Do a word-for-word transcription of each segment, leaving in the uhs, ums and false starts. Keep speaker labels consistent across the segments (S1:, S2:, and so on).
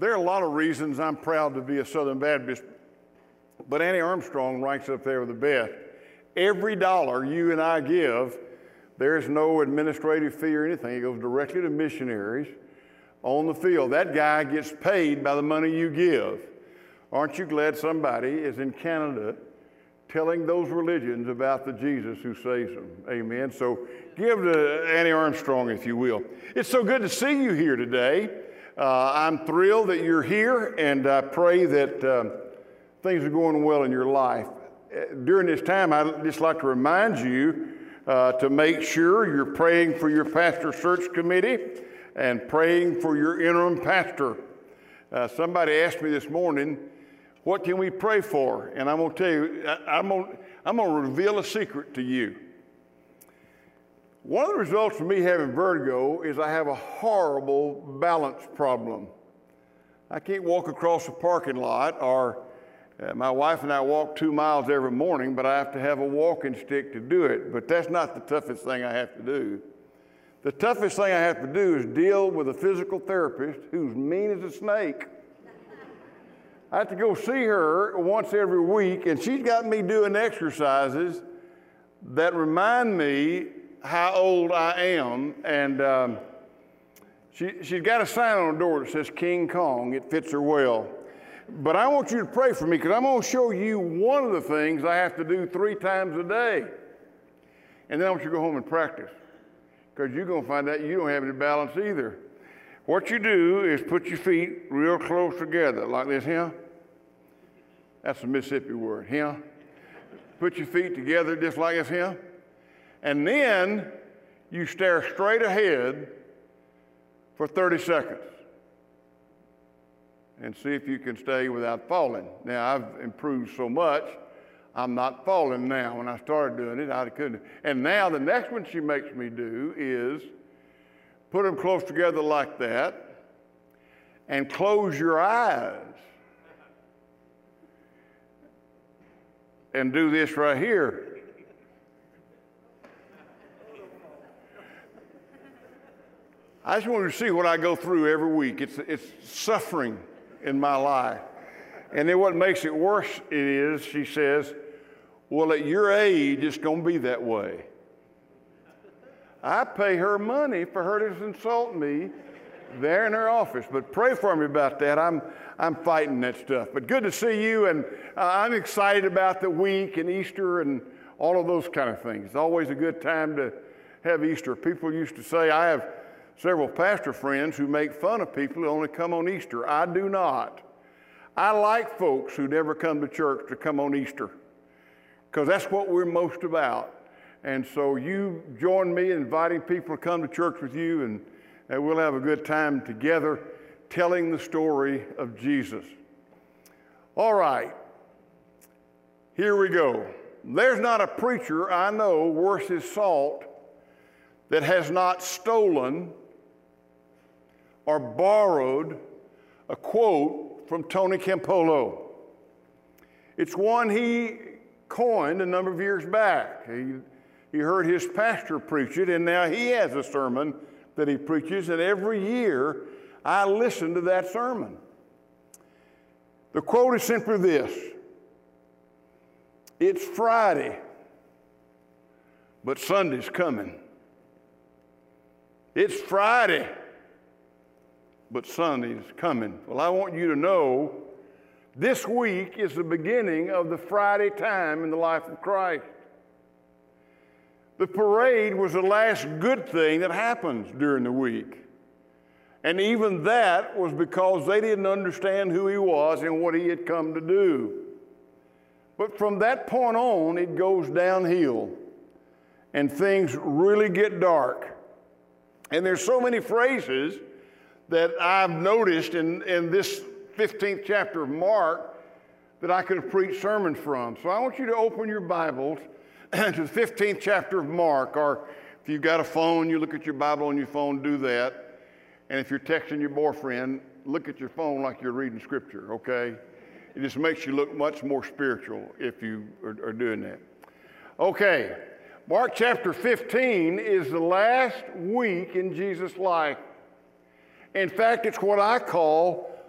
S1: There are a lot of reasons I'm proud to be a Southern Baptist, but Annie Armstrong ranks up there with the best. Every dollar you and I give, there's no administrative fee or anything. It goes directly to missionaries on the field. That guy gets paid by the money you give. Aren't you glad somebody is in Canada telling those religions about the Jesus who saves them? Amen. So give to Annie Armstrong, if you will. It's so good to see you here today. Uh, I'm thrilled that you're here, and I pray that uh, things are going well in your life. During this time, I'd just like to remind you uh, to make sure you're praying for your pastor search committee and praying for your interim pastor. Uh, somebody asked me this morning, what can we pray for? And I'm going to tell you, I, I'm going I'm to reveal a secret to you. One of the results of me having vertigo is I have a horrible balance problem. I can't walk across a parking lot, or uh, my wife and I walk two miles every morning, but I have to have a walking stick to do it. But that's not the toughest thing I have to do. The toughest thing I have to do is deal with a physical therapist who's mean as a snake. I have to go see her once every week, and she's got me doing exercises that remind me how old I am, and um, she, she's got a sign on the door that says King Kong. It fits her well. But I want you to pray for me, because I'm going to show you one of the things I have to do three times a day. And then I want you to go home and practice, because you're going to find out you don't have any balance either. What you do is put your feet real close together, like this, here. That's a Mississippi word, here. Put your feet together just like this, here. And then you stare straight ahead for thirty seconds and see if you can stay without falling. Now, I've improved so much, I'm not falling now. When I started doing it, I couldn't. And now the next one she makes me do is put them close together like that and close your eyes and do this right here. I just want you to see what I go through every week. It's, it's suffering in my life. And then what makes it worse it is, she says, well, at your age, it's going to be that way. I pay her money for her to insult me there in her office. But pray for me about that. I'm, I'm fighting that stuff. But good to see you, and uh, I'm excited about the week and Easter and all of those kind of things. It's always a good time to have Easter. People used to say, I have several pastor friends who make fun of people who only come on Easter. I do not. I like folks who never come to church to come on Easter, because that's what we're most about. And so you join me in inviting people to come to church with you, and, and we'll have a good time together telling the story of Jesus. All right, here we go. There's not a preacher I know worth his salt that has not stolen or borrowed a quote from Tony Campolo. It's one he coined a number of years back. He, he heard his pastor preach it, and now he has a sermon that he preaches, and every year I listen to that sermon. The quote is simply this: it's Friday, but Sunday's coming. It's Friday, but Sunday's coming. Well, I want you to know this week is the beginning of the Friday time in the life of Christ. The parade was the last good thing that happens during the week. And even that was because they didn't understand who he was and what he had come to do. But from that point on, it goes downhill, and things really get dark. And there's so many phrases that I've noticed in, in this fifteenth chapter of Mark that I could have preached sermons from. So I want you to open your Bibles to the fifteenth chapter of Mark, or if you've got a phone, you look at your Bible on your phone, do that. And if you're texting your boyfriend, look at your phone like you're reading Scripture, okay? It just makes you look much more spiritual if you are, are doing that. Okay, Mark chapter fifteen is the last week in Jesus' life. In fact, it's what I call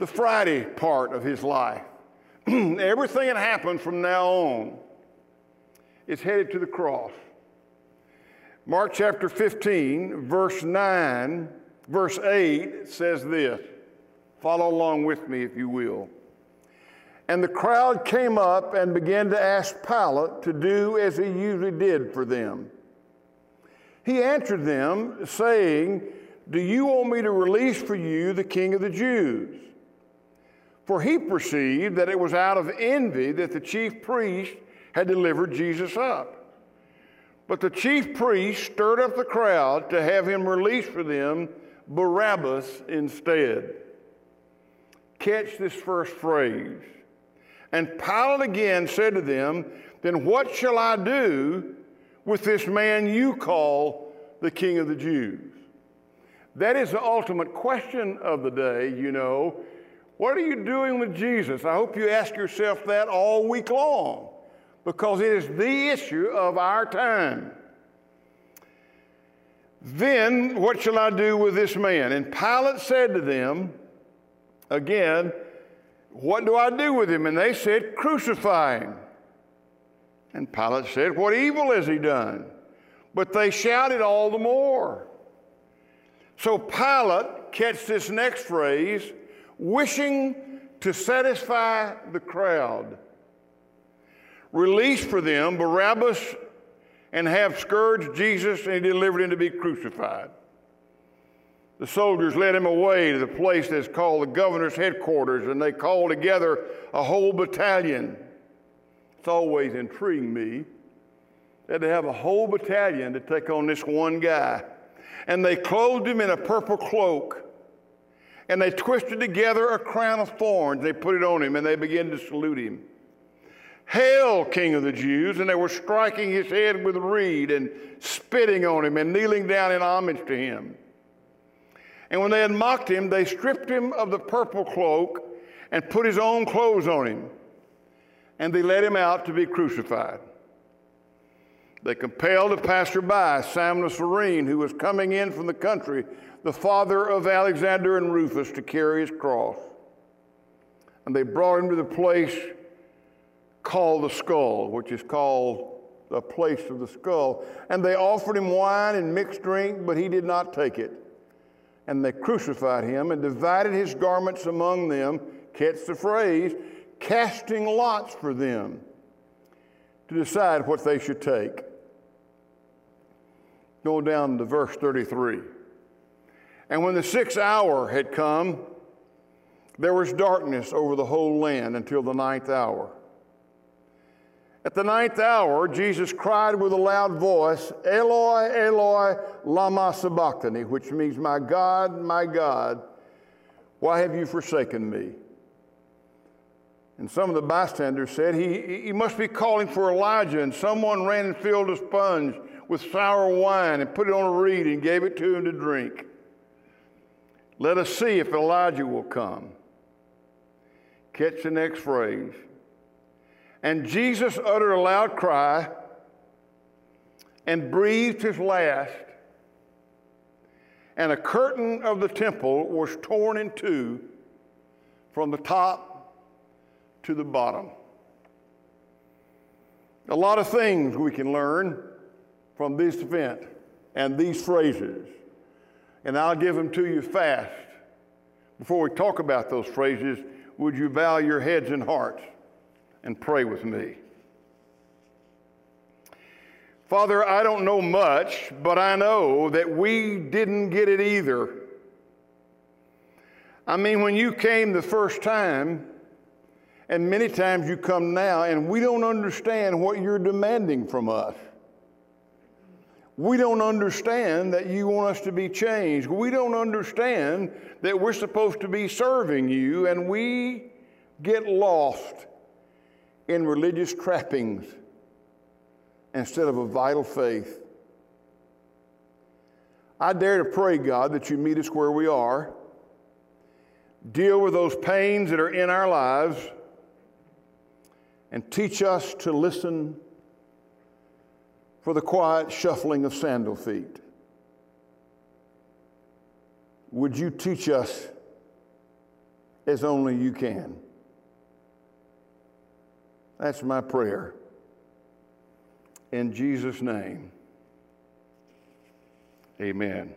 S1: the Friday part of his life. Everything that happens from now on is headed to the cross. Mark chapter fifteen, verse nine, verse eight says this. Follow along with me if you will. And the crowd came up and began to ask Pilate to do as he usually did for them. He answered them, saying, "Do you want me to release for you the King of the Jews?" For he perceived that it was out of envy that the chief priest had delivered Jesus up. But the chief priest stirred up the crowd to have him release for them Barabbas instead. Catch this first phrase. And Pilate again said to them, "Then what shall I do with this man you call the King of the Jews?" That is the ultimate question of the day, you know. What are you doing with Jesus? I hope you ask yourself that all week long, because it is the issue of our time. Then what shall I do with this man? And Pilate said to them, again, "What do I do with him?" And they said, "Crucify him." And Pilate said, "What evil has he done?" But they shouted all the more. So Pilate, catch this next phrase, wishing to satisfy the crowd, released for them Barabbas and have scourged Jesus, and he delivered him to be crucified. The soldiers led him away to the place that's called the governor's headquarters, and they called together a whole battalion. It's always intrigued me that they have a whole battalion to take on this one guy. And they clothed him in a purple cloak, and they twisted together a crown of thorns. They put it on him, and they began to salute him. "Hail, King of the Jews!" And they were striking his head with a reed and spitting on him and kneeling down in homage to him. And when they had mocked him, they stripped him of the purple cloak and put his own clothes on him. And they led him out to be crucified. They compelled a passerby, Simon of Cyrene, who was coming in from the country, the father of Alexander and Rufus, to carry his cross. And they brought him to the place called the Skull, which is called the place of the skull. And they offered him wine and mixed drink, but he did not take it. And they crucified him and divided his garments among them, catch the phrase, casting lots for them to decide what they should take. Go down to verse thirty-three. And when the sixth hour had come, there was darkness over the whole land until the ninth hour. At the ninth hour, Jesus cried with a loud voice, "Eloi, Eloi, lama sabachthani," which means, "My God, my God, why have you forsaken me?" And some of the bystanders said, he, he must be calling for Elijah. And someone ran and filled a sponge with sour wine and put it on a reed and gave it to him to drink. "Let us see if Elijah will come." Catch the next phrase. And Jesus uttered a loud cry and breathed his last. And a curtain of the temple was torn in two from the top to the bottom. A lot of things we can learn from this event and these phrases. And I'll give them to you fast. Before we talk about those phrases, would you bow your heads and hearts and pray with me? Father, I don't know much, but I know that we didn't get it either. I mean, when you came the first time, and many times you come now, and we don't understand what you're demanding from us. We don't understand that you want us to be changed. We don't understand that we're supposed to be serving you, and we get lost in religious trappings instead of a vital faith. I dare to pray, God, that you meet us where we are, deal with those pains that are in our lives, and teach us to listen for the quiet shuffling of sandal feet. Would you teach us as only you can. That's my prayer. In Jesus' name, amen.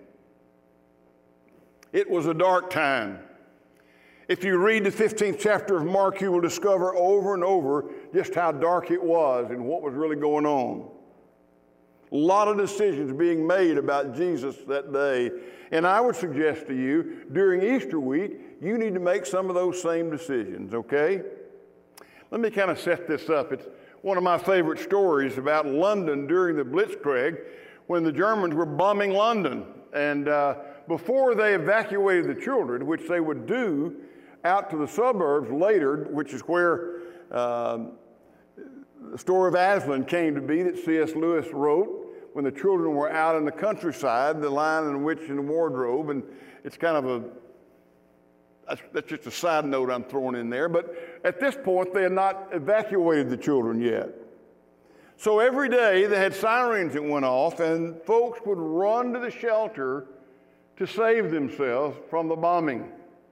S1: It was a dark time. If you read the fifteenth chapter of Mark, you will discover over and over just how dark it was and what was really going on. A lot of decisions being made about Jesus that day. And I would suggest to you, during Easter week, you need to make some of those same decisions, okay? Let me kind of set this up. It's one of my favorite stories about London during the Blitzkrieg when the Germans were bombing London. And uh, before they evacuated the children, which they would do out to the suburbs later, which is where um, the story of Aslan came to be that C S Lewis wrote, when the children were out in the countryside, The Lion and the Witch and the Wardrobe. And it's kind of a, that's, that's just a side note I'm throwing in there. But at this point, they had not evacuated the children yet. So every day they had sirens that went off, and folks would run to the shelter to save themselves from the bombing.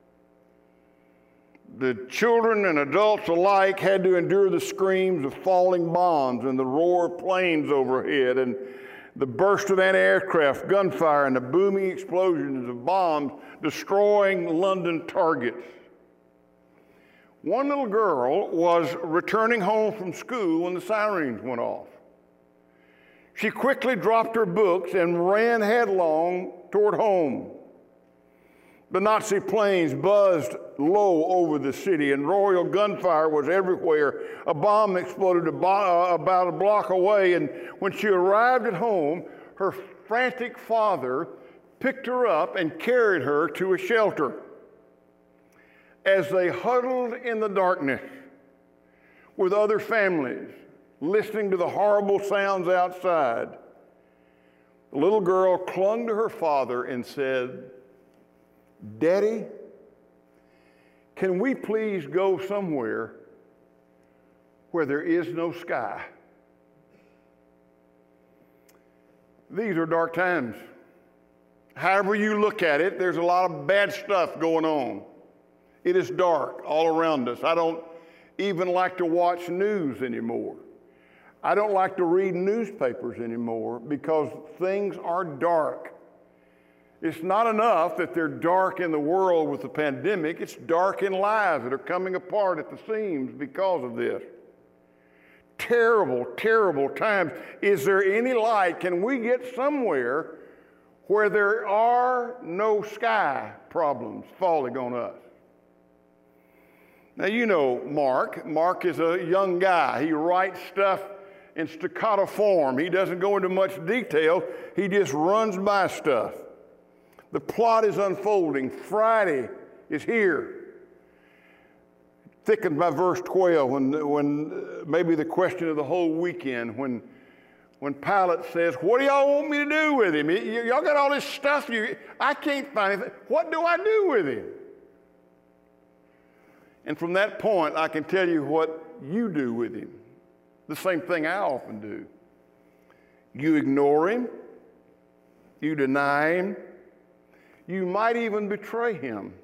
S1: The children and adults alike had to endure the screams of falling bombs and the roar of planes overhead and the burst of anti-aircraft gunfire and the booming explosions of bombs destroying London targets. One little girl was returning home from school when the sirens went off. She quickly dropped her books and ran headlong toward home. The Nazi planes buzzed low over the city, and royal gunfire was everywhere. A bomb exploded about a block away, and when she arrived at home, her frantic father picked her up and carried her to a shelter. As they huddled in the darkness with other families, listening to the horrible sounds outside, the little girl clung to her father and said, "Daddy, can we please go somewhere where there is no sky?" These are dark times. However you look at it, there's a lot of bad stuff going on. It is dark all around us. I don't even like to watch news anymore. I don't like to read newspapers anymore because things are dark. It's not enough that they're dark in the world with the pandemic. It's dark in lives that are coming apart at the seams because of this. Terrible, terrible times. Is there any light? Can we get somewhere where there are no sky problems falling on us? Now, you know Mark. Mark is a young guy. He writes stuff in staccato form. He doesn't go into much detail. He just runs by stuff. The plot is unfolding. Friday is here. Thickened by verse twelve, when, when maybe the question of the whole weekend, when, when Pilate says, "What do y'all want me to do with him? Y- y'all got all this stuff. You, I can't find anything. What do I do with him?" And from that point, I can tell you what you do with him. The same thing I often do. You ignore him. You deny him. You might even betray him.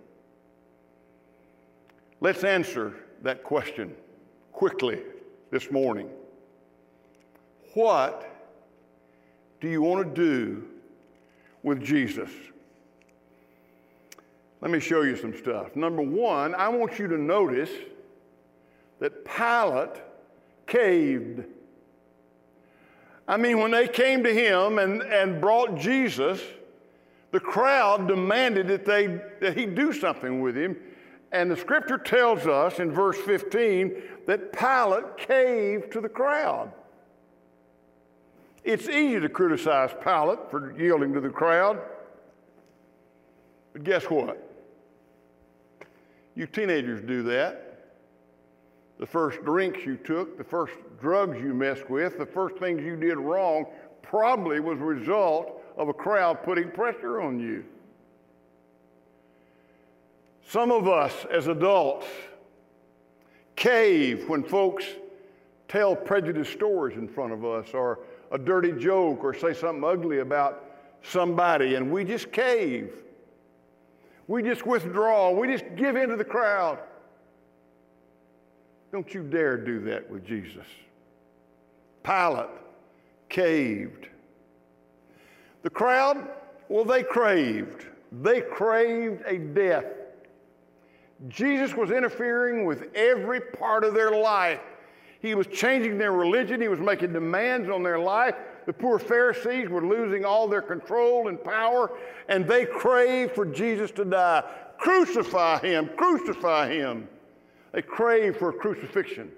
S1: Let's answer that question quickly this morning. What do you want to do with Jesus? Let me show you some stuff. Number one, I want you to notice that Pilate caved. I mean, when they came to him and, and brought Jesus, the crowd demanded that, they, that he do something with him. And the scripture tells us in verse fifteen that Pilate caved to the crowd. It's easy to criticize Pilate for yielding to the crowd. But guess what? You teenagers do that. The first drinks you took, the first drugs you messed with, the first things you did wrong probably was a result of a crowd putting pressure on you. Some of us as adults cave when folks tell prejudiced stories in front of us, or a dirty joke, or say something ugly about somebody, and we just cave. We just withdraw. We just give in to the crowd. Don't you dare do that with Jesus. Pilate caved. The crowd, well, they craved. They craved a death. Jesus was interfering with every part of their life. He was changing their religion. He was making demands on their life. The poor Pharisees were losing all their control and power, and they craved for Jesus to die. Crucify him, crucify him. They craved for a crucifixion.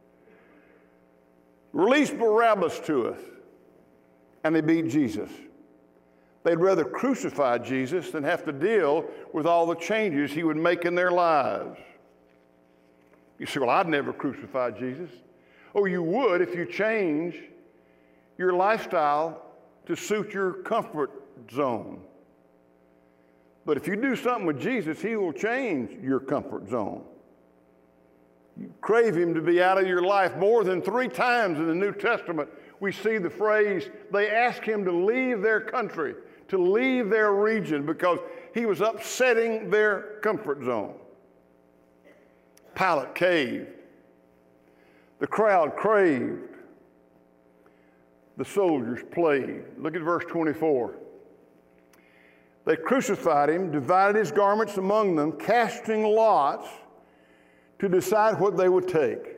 S1: Release Barabbas to us. And they beat Jesus. They'd rather crucify Jesus than have to deal with all the changes he would make in their lives. You say, well, I'd never crucify Jesus. Oh, you would if you change your lifestyle to suit your comfort zone. But if you do something with Jesus, he will change your comfort zone. You crave him to be out of your life. More than three times in the New Testament, we see the phrase, they ask him to leave their country, to leave their region, because he was upsetting their comfort zone. Pilate caved. The crowd craved. The soldiers played. Look at verse twenty-four. They crucified him, divided his garments among them, casting lots to decide what they would take.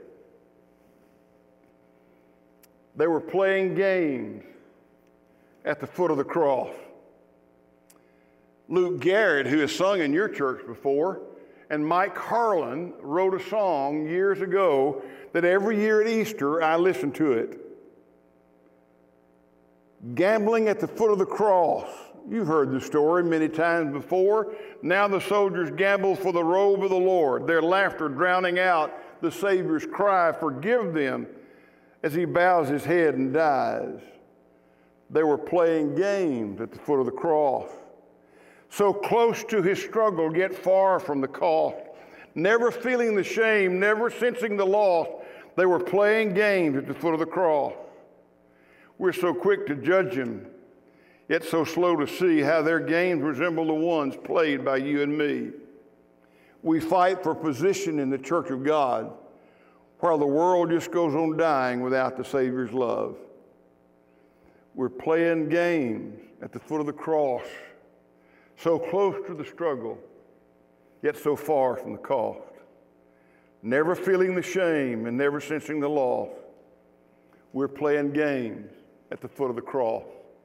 S1: They were playing games at the foot of the cross. Luke Garrett, who has sung in your church before, and Mike Harlan wrote a song years ago that every year at Easter I listen to it. Gambling at the foot of the cross. You've heard the story many times before. Now the soldiers gamble for the robe of the Lord, their laughter drowning out the Savior's cry, forgive them, as he bows his head and dies. They were playing games at the foot of the cross. So close to his struggle, yet far from the cost. Never feeling the shame, never sensing the loss, they were playing games at the foot of the cross. We're so quick to judge him, yet so slow to see how their games resemble the ones played by you and me. We fight for position in the church of God, while the world just goes on dying without the Savior's love. We're playing games at the foot of the cross, so close to the struggle, yet so far from the cost. Never feeling the shame and never sensing the loss. We're playing games at the foot of the cross.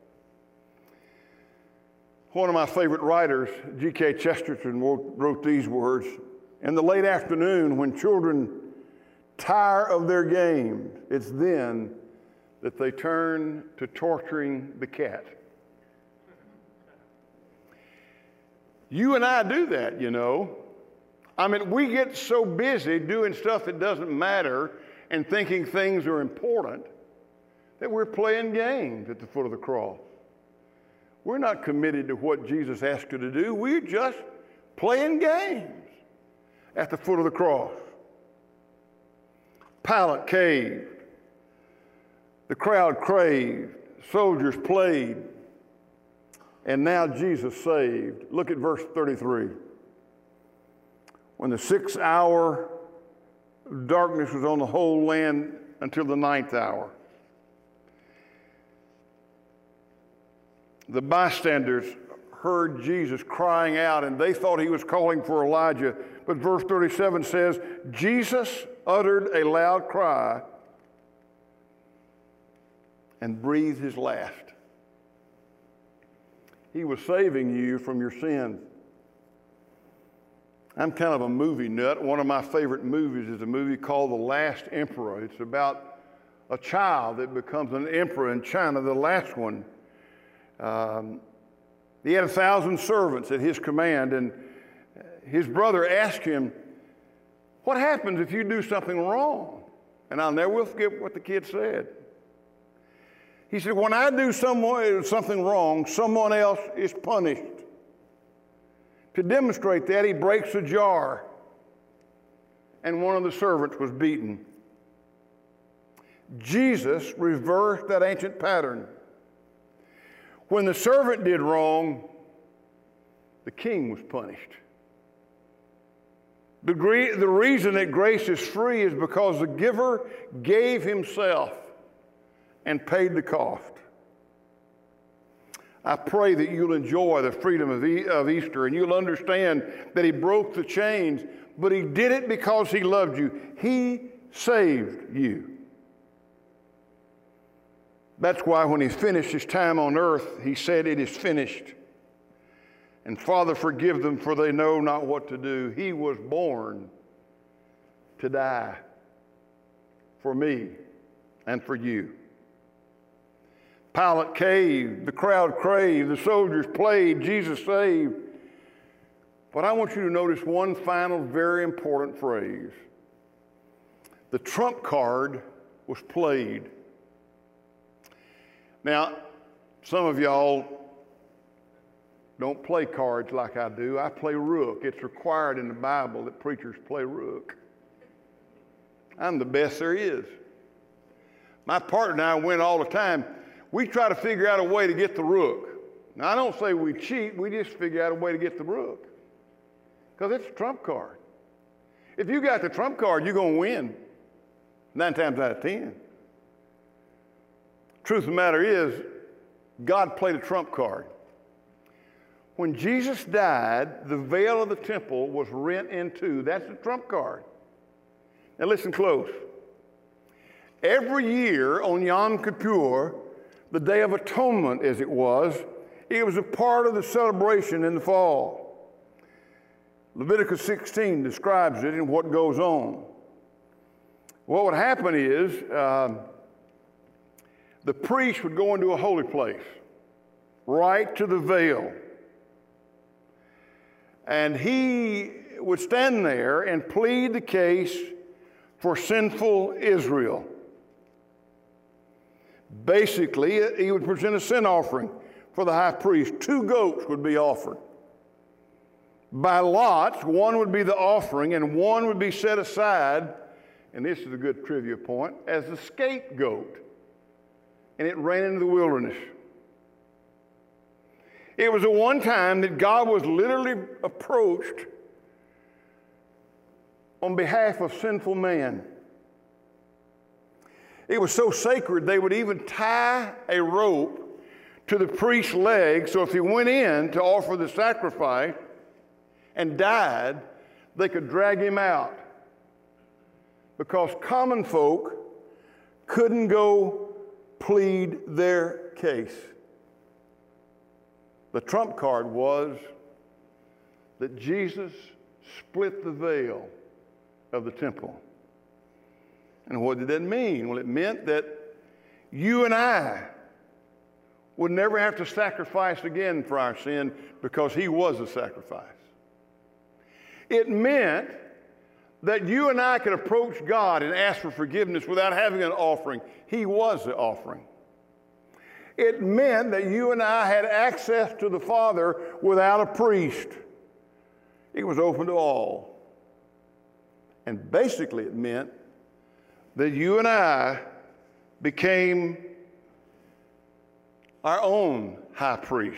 S1: One of my favorite writers, G K Chesterton, wrote these words, in the late afternoon when children tire of their games, it's then that they turn to torturing the cat. You and I do that, you know. I mean, we get so busy doing stuff that doesn't matter and thinking things are important that we're playing games at the foot of the cross. We're not committed to what Jesus asked you to do. We're just playing games at the foot of the cross. Pilate caved. The crowd craved. Soldiers played. And now Jesus saved. Look at verse thirty-three. When the sixth hour of darkness was on the whole land until the ninth hour. The bystanders heard Jesus crying out, and they thought he was calling for Elijah. But verse thirty-seven says, Jesus uttered a loud cry and breathed his last. He was saving you from your sins. I'm kind of a movie nut. One of my favorite movies is a movie called The Last Emperor. It's about a child that becomes an emperor in China, the last one. Um, he had a thousand servants at his command, and his brother asked him, what happens if you do something wrong? And I'll never forget what the kid said. He said, when I do someone, something wrong, someone else is punished. To demonstrate that, he breaks a jar, and one of the servants was beaten. Jesus reversed that ancient pattern. When the servant did wrong, the king was punished. The, the reason that grace is free is because the giver gave himself and paid the cost. I pray that you'll enjoy the freedom of, e of Easter and you'll understand that he broke the chains, but he did it because he loved you. He saved you. That's why when he finished his time on earth, he said, "It is finished." And Father, forgive them, for they know not what to do. He was born to die for me and for you. Pilate caved, the crowd craved, the soldiers played, Jesus saved. But I want you to notice one final very important phrase. The trump card was played. Now, some of y'all don't play cards like I do. I play rook. It's required in the Bible that preachers play rook. I'm the best there is. My partner and I win all the time. We try to figure out a way to get the rook. Now, I don't say we cheat. We just figure out a way to get the rook. Because it's a trump card. If you got the trump card, you're going to win. Nine times out of ten. Truth of the matter is, God played a trump card. When Jesus died, the veil of the temple was rent in two. That's the trump card. Now listen close. Every year on Yom Kippur, the Day of Atonement as it was, it was a part of the celebration in the fall. Leviticus sixteen describes it and what goes on. What would happen is um, the priest would go into a holy place, right to the veil. And he would stand there and plead the case for sinful Israel. Basically, he would present a sin offering for the high priest. Two goats would be offered. By lots, one would be the offering and one would be set aside, and this is a good trivia point, as the scapegoat. And it ran into the wilderness. It was the one time that God was literally approached on behalf of sinful man. It was so sacred they would even tie a rope to the priest's leg, so if he went in to offer the sacrifice and died, they could drag him out. Because common folk couldn't go plead their case. The trump card was that Jesus split the veil of the temple. And what did that mean? Well, it meant that you and I would never have to sacrifice again for our sin because he was a sacrifice. It meant that you and I could approach God and ask for forgiveness without having an offering. He was the offering. It meant that you and I had access to the Father without a priest. It was open to all. And basically it meant that you and I became our own high priest.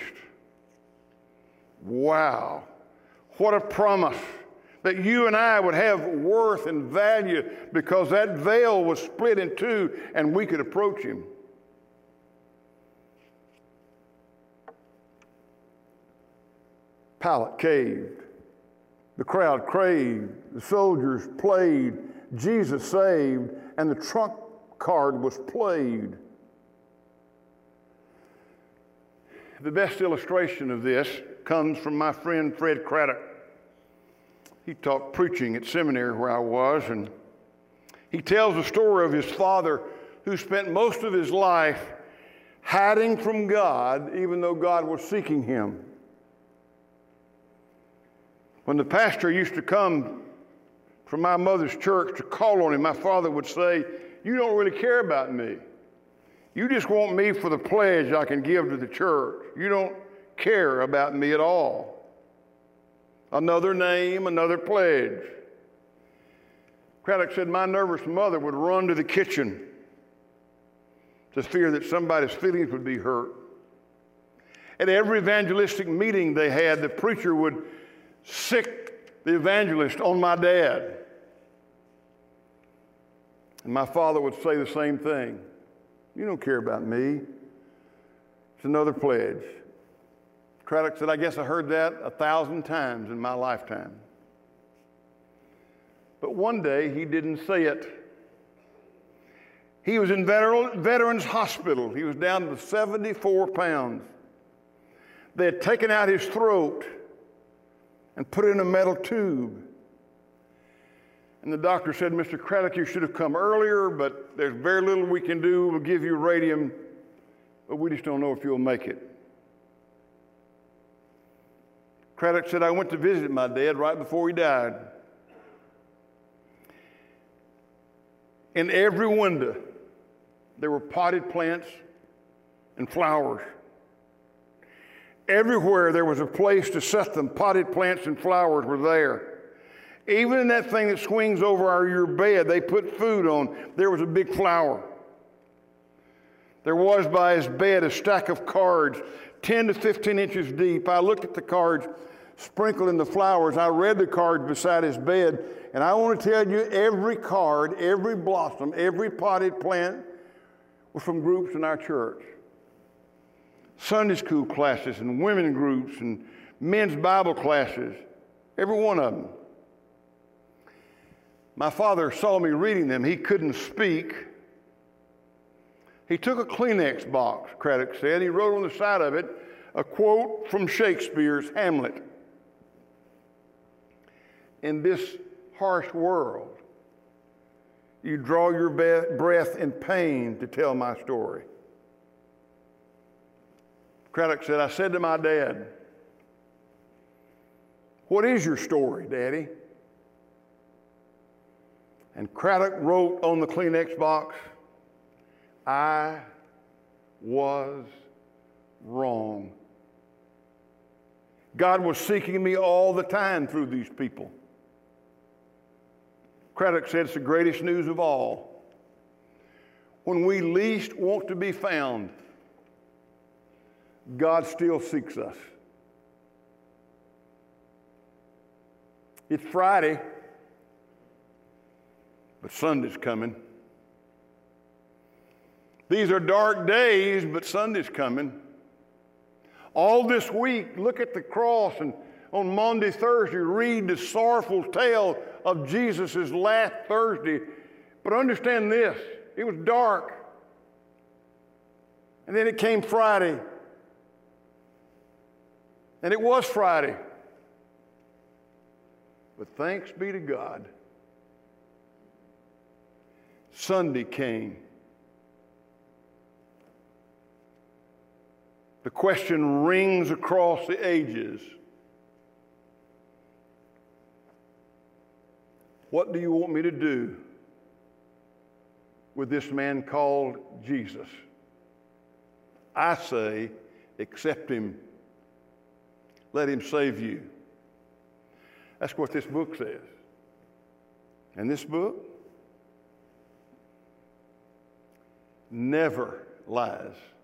S1: Wow. What a promise that you and I would have worth and value because that veil was split in two and we could approach him. Pilate caved. The crowd craved. The soldiers played. Jesus saved. And the trump card was played. The best illustration of this comes from my friend Fred Craddock. He taught preaching at seminary where I was, and he tells the story of his father who spent most of his life hiding from God even though God was seeking him. When the pastor used to come from my mother's church to call on him, my father would say, "You don't really care about me. You just want me for the pledge I can give to the church. You don't care about me at all." Another name, another pledge. Craddock said, my nervous mother would run to the kitchen to fear that somebody's feelings would be hurt. At every evangelistic meeting they had, the preacher would sick the evangelist on my dad. And my father would say the same thing. You don't care about me. It's another pledge. Craddock said, I guess I heard that a thousand times in my lifetime. But one day he didn't say it. He was in Veterans Hospital. He was down to seventy-four pounds. They had taken out his throat and put it in a metal tube. And the doctor said, Mister Craddock, you should have come earlier, but there's very little we can do. We'll give you radium, but we just don't know if you'll make it. Craddock said, I went to visit my dad right before he died. In every window, there were potted plants and flowers. Everywhere there was a place to set them, potted plants and flowers were there. Even in that thing that swings over our, your bed, they put food on. There was a big flower. There was by his bed a stack of cards, ten to fifteen inches deep. I looked at the cards sprinkled in the flowers. I read the cards beside his bed, and I want to tell you, every card, every blossom, every potted plant was from groups in our church. Sunday school classes and women groups and men's Bible classes, every one of them. My father saw me reading them. He couldn't speak. He took a Kleenex box, Craddock said. He wrote on the side of it a quote from Shakespeare's Hamlet. In this harsh world, you draw your breath in pain to tell my story. Craddock said, I said to my dad, what is your story, Daddy? And Craddock wrote on the Kleenex box, I was wrong. God was seeking me all the time through these people. Craddock said it's the greatest news of all. When we least want to be found, God still seeks us. It's Friday, but Sunday's coming. These are dark days, but Sunday's coming. All this week, look at the cross, and on Monday, Thursday, read the sorrowful tale of Jesus' last Thursday. But understand this, it was dark. And then it came Friday. And it was Friday. But thanks be to God, Sunday came. The question rings across the ages. What do you want me to do with this man called Jesus? I say, accept him. Let him save you. That's what this book says. And this book never lies.